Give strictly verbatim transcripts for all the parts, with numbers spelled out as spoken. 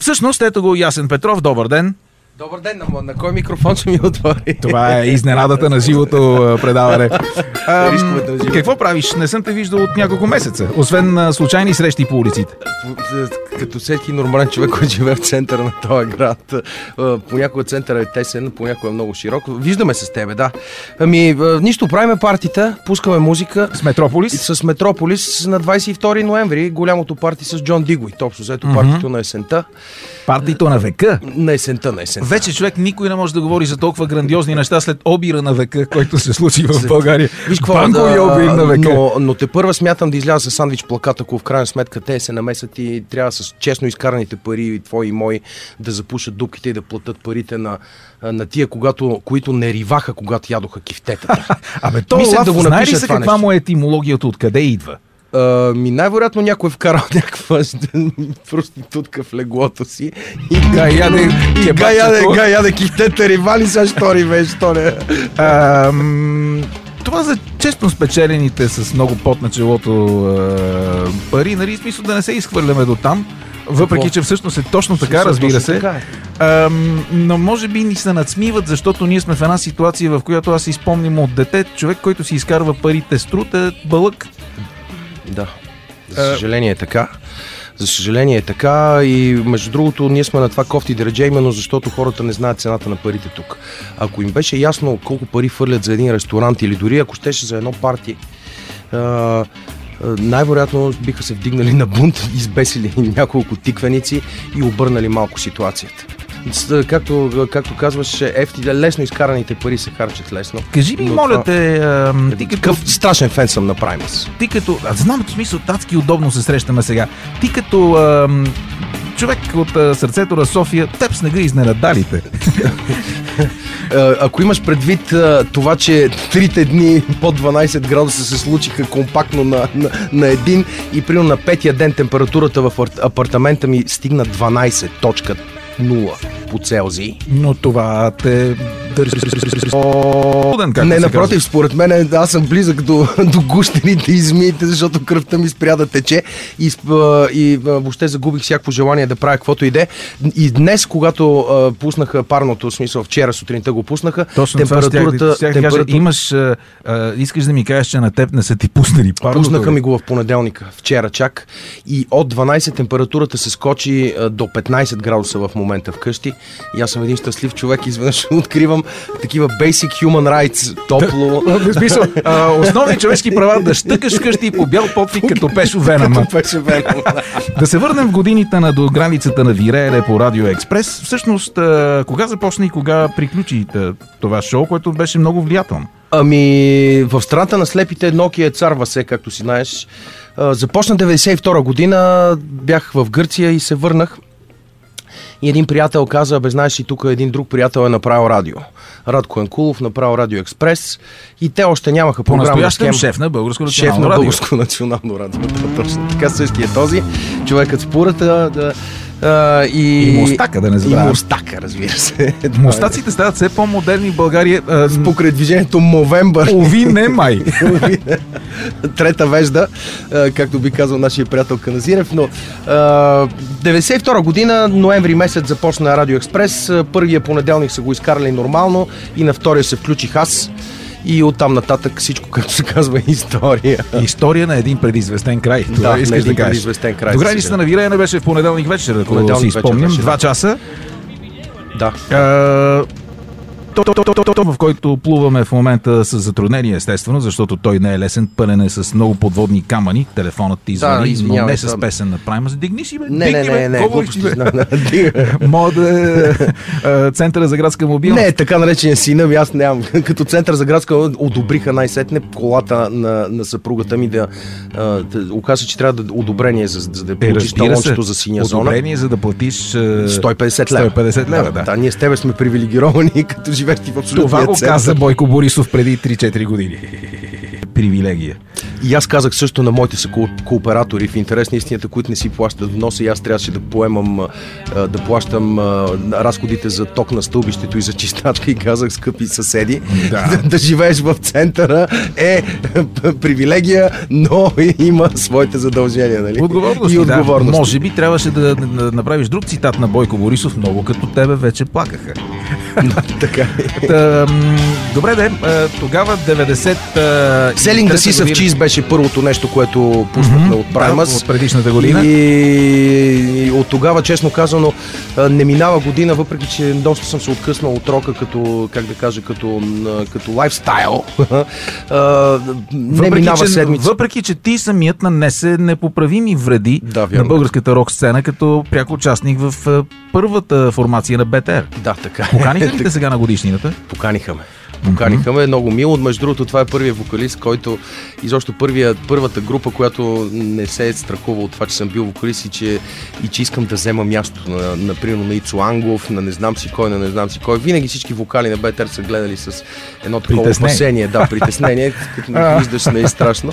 всъщност, ето го Ясен Петров, добър ден. Добър ден, на, на кой микрофон ще ми отвори? Това е изненадата на живото предаване. Ам, какво правиш? Не съм те виждал от няколко месеца, освен а, случайни срещи по улиците. Като всеки нормален човек, който живее в центъра на този град, понякога центъра е тесен, понякога е много широк. Виждаме се с тебе, да. Ами, нищо, правиме партита, пускаме музика. С Метрополис? С Метрополис на двадесет и втори ноември, голямото парти с Джон Дигуи. Общо взето mm-hmm. партито на есента. Партито на века? На есента, на есента. Вече човек никой не може да говори за толкова грандиозни неща след обира на века, който се случи в България. Виж какво, Банкови да, обир на века. Но, но те първа смятам да изляза с сандвич плакат, ако в крайна сметка те се намесят и трябва с честно изкараните пари, твои и мои, да запушат дупките и да платят парите на, на тия, когато, които не риваха, когато ядоха кифтетата. Абе, то Мислех Лав, да го знае ли напиша се това каква нещо. му е етимологията, откъде идва? Uh, ми най-вероятно някой е вкарал някаква проститутка в леглото си и Гай яде и гай яде, гай яде кифтета ривали, сега що риве, що не. Ам, Това за честно спечелените с много пот на челото а, пари, нали, смисъл да не се изхвърляме до там, въпреки Какво? че всъщност е точно така, Всъщност, разбира точно се. така е. Ам, но може би ни се надсмиват, защото ние сме в една ситуация, в която аз си спомням от дете, човек, който си изкарва парите с труд, е бълък. Да, за съжаление е така. За съжаление е така и между другото ние сме на това кофти дередже, именно защото хората не знаят цената на парите тук. Ако им беше ясно колко пари фърлят за един ресторант или дори ако щеше за едно парти, а, най-вероятно биха се вдигнали на бунт, избесили няколко тиквеници и обърнали малко ситуацията. Както, както казваш, ефти, лесно изкараните пари се харчат лесно. Кажи ми, но моля това... те, а, ти като... Какъв страшен фен съм на Primus. Ти като... А, знам, в смисъл, татски удобно се срещаме сега. Ти като а, човек от а, сърцето на София, теб снега изненадалите. Ако имаш предвид а, това, че трите дни под дванадесет градуса се случиха компактно на, на, на един и примерно на петия ден температурата в апартамента ми стигна дванадесет точка нула по Целзий. Но това те държи... Не, напротив, според мен аз съм близък до, до гущените и змиите, защото кръвта ми спря да тече и, и въобще загубих всяко желание да правя каквото иде. И днес, когато а, пуснаха парното, в смисъл вчера сутринта го пуснаха, точно температурата... Стях, температура... кажа, имаш, а, а, искаш да ми кажеш, че на теб не са ти пуснали парното? Пуснаха ми го в понеделника, вчера чак, и от дванадесет температурата се скочи а, до петнадесет градуса в момента вкъщи. И аз съм един щастлив човек, изведнъж откривам такива basic human rights, топло. В смисъл, а, основни човешки права да щъкаш вкъщи по бял потник като Пешо Веном. Като Пешо Веном. Да се върнем в годините на до границата на виреене по Радио Експрес. Всъщност, а, кога започна и кога приключи това шоу, което беше много влиятелно? Ами, в страната на слепите Nokia е цар Васе, както си знаеш. Започна деветдесет и втора година, бях в Гърция и се върнах. И един приятел каза, бе, знаеш ли, тук един друг приятел е направил радио. Радко Янкулов направил Радио Експрес и те още нямаха програма. По-настоящем шеф на Българско национално радио. Шеф на радио. Българско национално радио. Точно така, същия този. Човекът с пурата да... Uh, и... и мустака, да не забравя. И мустака, разбира се. Мустаците стават все по-модерни в България. Uh, Покрай движението Мовембър. Ови не май. Трета вежда, uh, както би казал нашия приятел Каназирев. Но uh, деветдесет и втора година, ноември месец започна Радио Експрес. Първия понеделник са го изкарали нормално и на втория се включих аз. И оттам нататък всичко, както се казва, история. История на един предизвестен край. Това да, искаш на един да предизвестен край. До границата на виреене беше в понеделник вечер, ако понеделник си спомням. вечер, Два да. часа. Да. А, то, то, то, то, то, в който плуваме в момента с затруднение, естествено, защото той не е лесен, пълен е с много подводни камъни. Телефонът ти звъни, да, но не с песен на Primus. Дигни си, бе. Не, Дигни, не, не, не, глупости, бе. Мода, Центъра за градска мобилност. Не, така наречен сина ми, аз нямам. Като Център за градска одобриха най-сетне колата на, на съпругата ми да, да окаже, че трябва да одобрение, за, за да получиш талончето за синя зона. Одобрение, за да платиш сто и петдесет лева. сто и петдесет лева, да. Да, ние с тебе сме привилегировани, като живееш в абсолютния Това го център. каза Бойко Борисов преди три-четири години. Привилегия. И аз казах също на моите са кооператори в интерес на истината, които не си плащат вноса, и аз трябваше да поемам, да плащам разходите за ток на стълбището и за чистачка, и казах, скъпи съседи, да, да, да живееш в центъра е привилегия, но има своите задължения, нали? Отговорности, и отговорности. Да. Може би трябваше да, да направиш друг цитат на Бойко Борисов: много като тебе вече плакаха. Така е. Добре, де, тогава деветдесет... Селинг да си в чиз беше първото нещо, което пуснахме mm-hmm, от Primus. Да, от предишната година. И, и от тогава, честно казано, не минава година, въпреки че доста съм се откъснал от рока като, как да кажа, като, като лайфстайл. Не въпреки, минава че, седмица. Въпреки, че ти самият нанесе непоправими вреди, да, на българската рок сцена като пряко участник в първата формация на БТР. Да, така. Поканиха ли те сега на годишнината? Поканиха ме. Поканиха ме, много мило. Между другото, това е първият вокалист, който изобщо първия, първата група, която не се е страхува от това, че съм бил вокалист и че, и че искам да взема място на, например, на Ицо Англов, на не знам си кой, на не знам си кой. Винаги всички вокали на БТР са гледали с едно такова опасение. Да, притеснение, като не виждаш, не е страшно.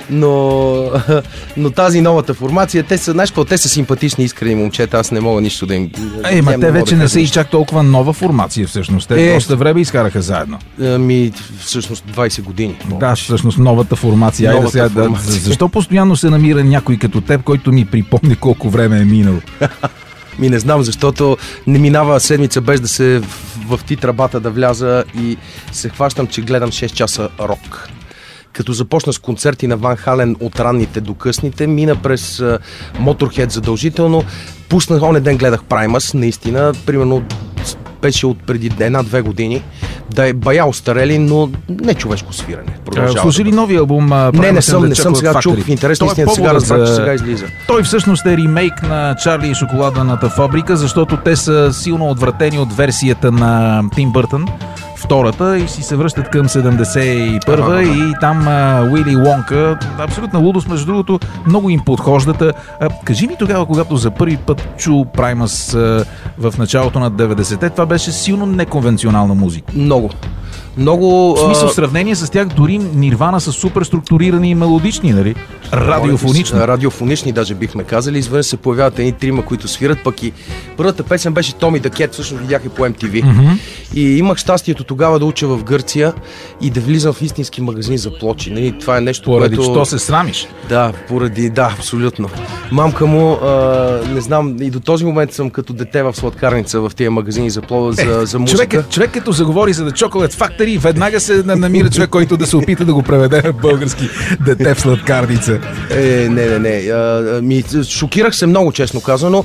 Но, но тази новата формация, те са, знаеш какво, те са симпатични, искрени момчета, аз не мога нищо да им... Ей, ма те вече да не са и чак толкова нова формация, всъщност. Те е, доста време изкараха заедно. Ми, всъщност двайсет години. Да, всъщност новата формация. Новата Айде сега, формация. Да, защо постоянно се намира някой като теб, който ми припомни колко време е минало? Ми не знам, защото не минава седмица без да се в, в титрабата да вляза и се хващам, че гледам шест часа рок. Като започна с концерти на Ван Хален от ранните до късните, мина през uh, Motorhead задължително. Пуснах, онен ден гледах Primus, наистина, примерно беше от преди една-две години. Да е бая остарели, но не човешко свирене. Слушай ли новия албум? Не, не съм, не съм сега чух. В интерес истина, сега разбрах, че сега излиза. Той всъщност е ремейк на Чарли и шоколадената фабрика, защото те са силно отвратени от версията на Тим Бъртън, втората, и си се връщат към седемдесет и първа, а, и там Уили Уонка, абсолютна лудост, между другото, много им подхождата. А, кажи ми тогава, когато за първи път чу Primus в началото на деветдесетте, това беше силно неконвенционална музика. Много. Много... В смисъл, в сравнение с тях, дори Нирвана са супер структурирани и мелодични, нали? Радиофонични. Радиофонични, даже бихме казали. Извън се появяват едни трима, които свират, пък и първата песен беше Томи да Кет, всъщност видях и по Ем Ти Ви. Mm-hmm. И имах щастието тогава да уча в Гърция и да влизам в истински магазин за плочи. Нали? Това е нещо, поради което... що се срамиш? Да, поради... Да, абсолютно. Мамка му, а, не знам, и до този момент съм като дете в сладкарница в тия магазини за, пло... е, за, за музика. Човек, човек като заговори за The Chocolate Factory, веднага се намира човек, който да се опита да го преведе на български дете в сладкарница. Е, не, не, не. А, ми, шокирах се много, честно казано,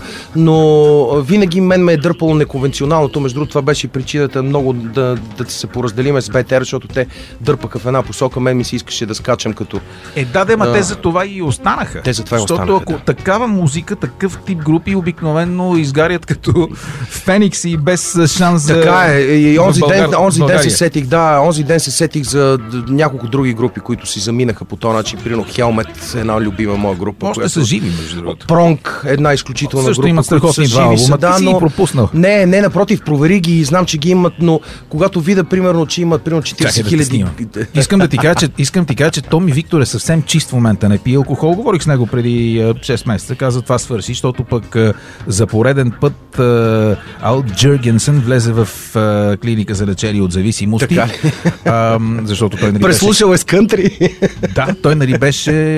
но винаги мен ме е дърпало неконвенционалното. Между другото, това беше причината много да, да се поразделиме с БТР, защото те дърпаха в една посока. Мен ми се искаше да скачам като... Е, да, де, ма а... те за това и останаха. Те за това и защото останаха, ако да. Такава музика, такъв тип групи обикновено изгарят като феникси и без шанс за... Така е. И онзи ден, онзи ден се сетих, да, онзи ден се сетих за няколко други групи, които си заминаха по този начин. Примерно Хелмет, една любима моя група. Още която... са живи, между другото. Пронк, една изключителна също група. Имат страхотни два албума. Да, но... пропуснал. Не, не, напротив, провери ги и знам, че ги имат, но когато видя, примерно, че имат примерно четирийсет хиляди... Да искам да ти кажа, че, искам ти кажа, че Томи Виктор е съвсем чист в момента. Не пие алкохол. Говорих с него преди шест месеца. Каза, това свърши, защото пък за пореден път Ал Джъргенсен влезе в клиника за лечение от зависимости. А, защото той нали преслушал е с кънтри. Да, той нали беше а,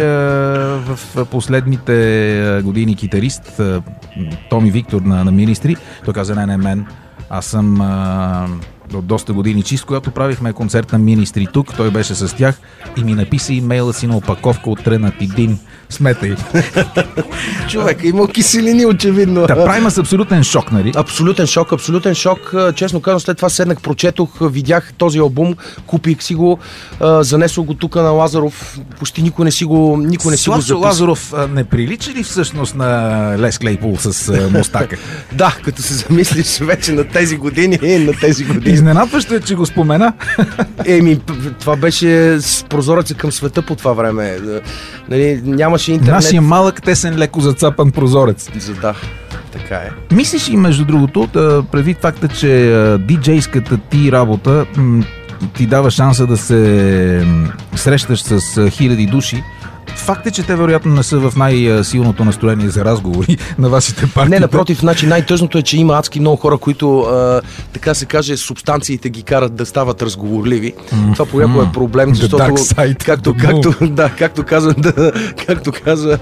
в последните години китарист а, Томи Виктор на, на Министри. Той каза, не, не, мен. Аз съм а, от доста години чист, когато правихме концерт на Министри тук. Той беше с тях и ми написа имейла си на опаковка от Тренатидин. Сметай. Човек, има киселини, очевидно. Да, правим с абсолютен шок, нали? Абсолютен шок, абсолютен шок. Честно казвам, след това седнах, прочетох, видях този албум, купих си го, занесох го тук на Лазаров. Почти никой не си го, никой не си го записал. Лазаров не прилича ли всъщност на Les Claypool с мустака? Да, като се замислиш вече на тези години и на тези години. Изненадващо е, че го спомена. Еми, това беше с прозореца към света по това време. Нали, нямаше интернет. Нашия малък, тесен, леко зацапан прозорец. За да, така е. Мислиш и между другото, да, предвид факта, че диджейската ти работа м- ти дава шанса да се срещаш с хиляди души. Факт е, че те вероятно не са в най-силното настроение за разговори на вашите партии. Не, напротив, значи най-тъжното е, че има адски много хора, които, а, така се каже, субстанциите ги карат да стават разговорливи. Mm-hmm. Това понякога е проблем, защото, както, както, да, както казва, да, както казва,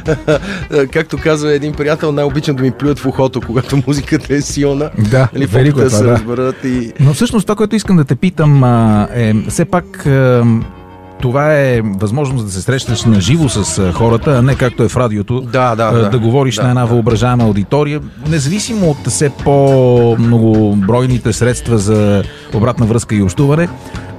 както казва един приятел, най-обичам да ми плюят в ухото, когато музиката е силна. Да, нали, велико да е това, се да. разберат и... Но всъщност това, което искам да те питам, е все пак... Това е възможност да се срещнеш на живо с хората, а не както е в радиото, да, да, да, да говориш да, на една да. въображаема аудитория. Независимо от все по-многобройните средства за обратна връзка и общуване,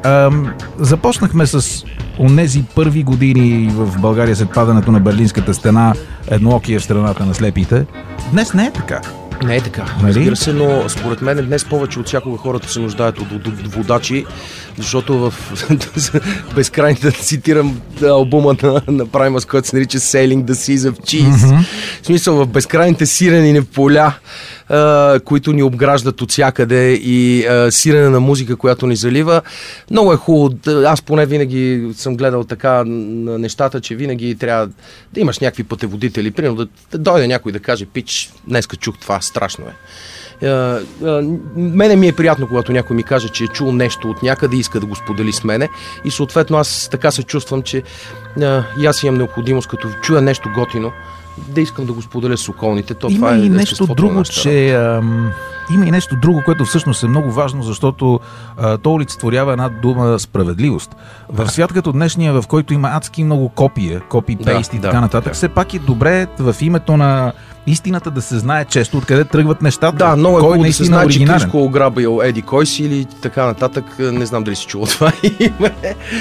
започнахме с онези първи години в България след падането на Берлинската стена, едноокия в страната на слепите. Днес не е така. Не е така. Нали? Разбира се, но според мен днес повече от всякога хората се нуждаят от, от, от водачи, защото в безкрайните, да цитирам албума на, на Primus, който се нарича Sailing the Seas of Cheese. Mm-hmm. В смисъл, в безкрайните сирени поля, а, които ни обграждат от всякъде и а, сирене на музика, която ни залива. Много е хубаво. Аз поне винаги съм гледал така на нещата, че винаги трябва да имаш някакви пътеводители. Примерно да, да дойде някой да каже: пич, днеска чух това, страшно е. Uh, uh, мене ми е приятно, когато някой ми каже, че е чул нещо от някъде и иска да го сподели с мене, и съответно аз така се чувствам, че uh, и аз имам необходимост, като чуя нещо готино, да искам да го споделя с околните. То, има това е и нещо друго, че ам, има и нещо друго, което всъщност е много важно, защото а, то олицетворява една дума справедливост. В свят като днешния, в който има адски много копия, копи-пейст да, и така да, нататък, да. Все пак е добре в името на истината да се знае често откъде тръгват нещата. Да, много е кой хубаво да се знае, оригинален. че Криско ограбил еди кой си или така нататък. Не знам дали си чувал това име.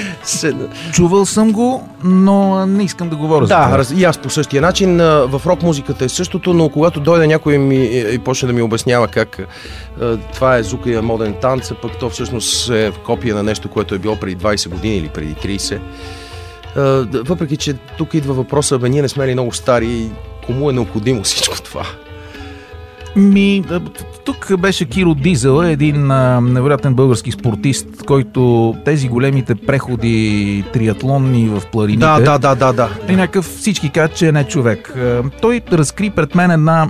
Чувал съм го, но не искам да говоря да, за това. Раз, и аз по същия начин. В рок музиката е същото, но когато дойде някой ми, и почне да ми обяснява как това е звука и моден танц, пък то всъщност е копия на нещо, което е било преди двайсет години или преди трийсет. Въпреки че тук идва въпроса: бе, ние не сме ли много стари? Кому е необходимо всичко това? Ми, тук беше Киро Дизел, един а, невероятен български спортист, който тези големите преходи триатлонни в планините. Да, да, да, да, да. И някакъв всички казват, че е не човек. А, той разкри пред мен една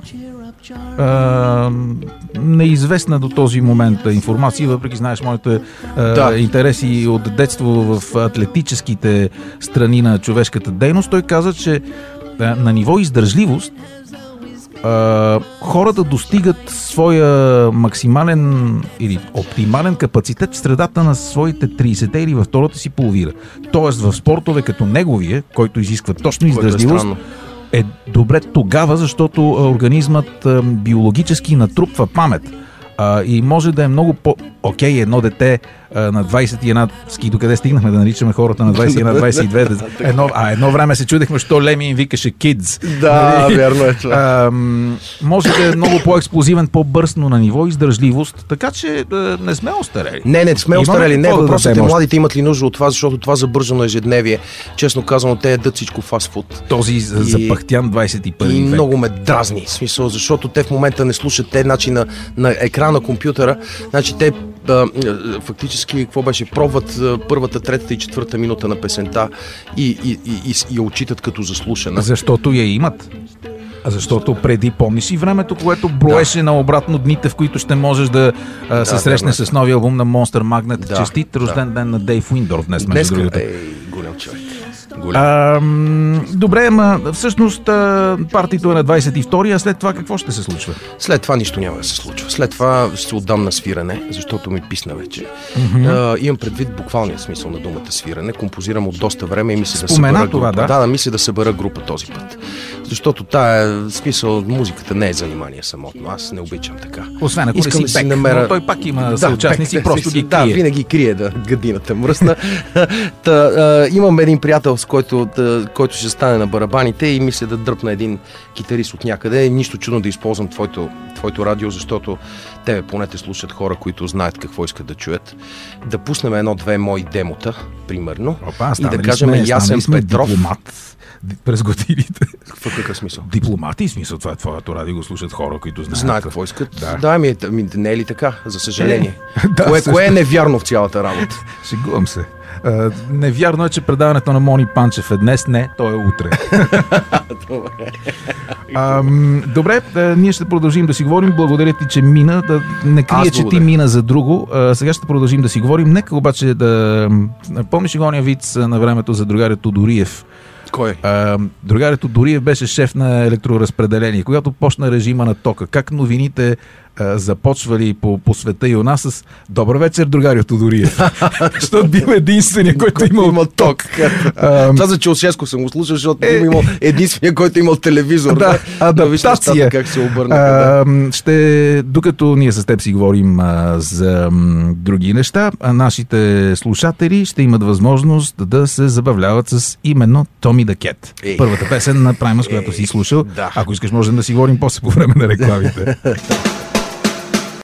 а, неизвестна до този момент информация, въпреки знаеш моите а, да. интереси от детство в атлетическите страни на човешката дейност. Той каза, че на ниво издържливост Uh, хората достигат своя максимален или оптимален капацитет в средата на своите трийсет или във втората си половина. Тоест в спортове като неговия, който изисква точно издържливост, е, е добре тогава, защото организмът а, биологически натрупва памет. Uh, и може да е много по... Окей, едно дете uh, на двайсет и една... Ски, докъде стигнахме да наричаме хората на двайсет и една двайсет и две? едно... А едно време се чудехме, що Леми им викаше kids. Да, вярно е това. Uh, може да е много по-експлозивен, по-бърз, но на ниво издържливост. Така че uh, не сме остарели. Не, не сме остарели. Не, въпросът е младите имат ли нужда от това, защото това забържано ежедневие. Честно казано, те ядат всичко фастфуд. Този и... запахтян двайсет и първи и век. Много ме дразни. В смисъл, защото те в момента не слушат те начин на, на екрана на компютъра. Значи те а, фактически, какво беше, пробват а, първата, третата и четвърта минута на песента и, и, и, и, и я отчитат като заслушана. Защото я имат. Защото преди, помниш и времето, което броеше да. наобратно дните, в които ще можеш да, а, се да, срещне да, с новия албум на Monster Magnet. Да, Честит рожден да. ден на Дейв Уиндорф днес, между другото. Ей, голям човек. А, добре, ама всъщност партито е на двайсет и втори, а след това какво ще се случва? След това нищо няма да се случва. След това ще се отдам на свирене, защото ми писна вече. Mm-hmm. А, имам предвид буквалния смисъл на думата свирене. Композирам от доста време и мисля да Спомена събера това, група. Да? да, да, мисля да събера група този път. Защото тая смисъл, музиката не е занимание самотно. Аз не обичам така. Освен ако Искам не си да пек, намеря... но той пак има да, съучастници, пек, просто ги да, крие. Да, винаги крие, да, гадината мръсна. Та, а, имам един приятел, с който, да, който ще стане на барабаните и мисля да дръпна един китарист от някъде. Нищо чудно да използвам твоето, твоето радио, защото тебе поне те слушат хора, които знаят какво искат да чуят. Да пуснем едно-две мои демота, примерно. Опа, и да кажем Ясен Петров. Дипломат. през годините. В какъв смисъл? Дипломати, в смисъл, това е твоето радио, го слушат хора, които знаят. Знаят какво искат. Да, да ми, ми, не е ли така, за съжаление? Е, да, кое, също... кое е невярно в цялата работа? Шегувам се. Uh, невярно е, че предаването на Мони Панчев е днес. Не, то е утре. uh, добре, uh, ние ще продължим да си говорим. Благодаря ти, че мина. Да не крия, че ти мина за друго. Uh, сега ще продължим да си говорим. Нека обаче да... Помниш ли гония виц на времето за другаря Тодориев? Кой? Uh, другаря Тодориев беше шеф на електроразпределение. Когато почна режима на тока, как новините започвали по, по света и у нас с добър вечер, другарио Тодориев. Защото бил единствения, който е имал ток. Това за Чаушеско съм го слушал, защото е... имал единствения, който е имал телевизор. Да, адаптация. Как се обърна. А, ще, докато ние с теб си говорим а, за м, други неща, а нашите слушатели ще имат възможност да се забавляват с именно Томи да Кет. Първата песен на Праймас, която си слушал. Да. Ако искаш, можем да си говорим после по време на рекламите.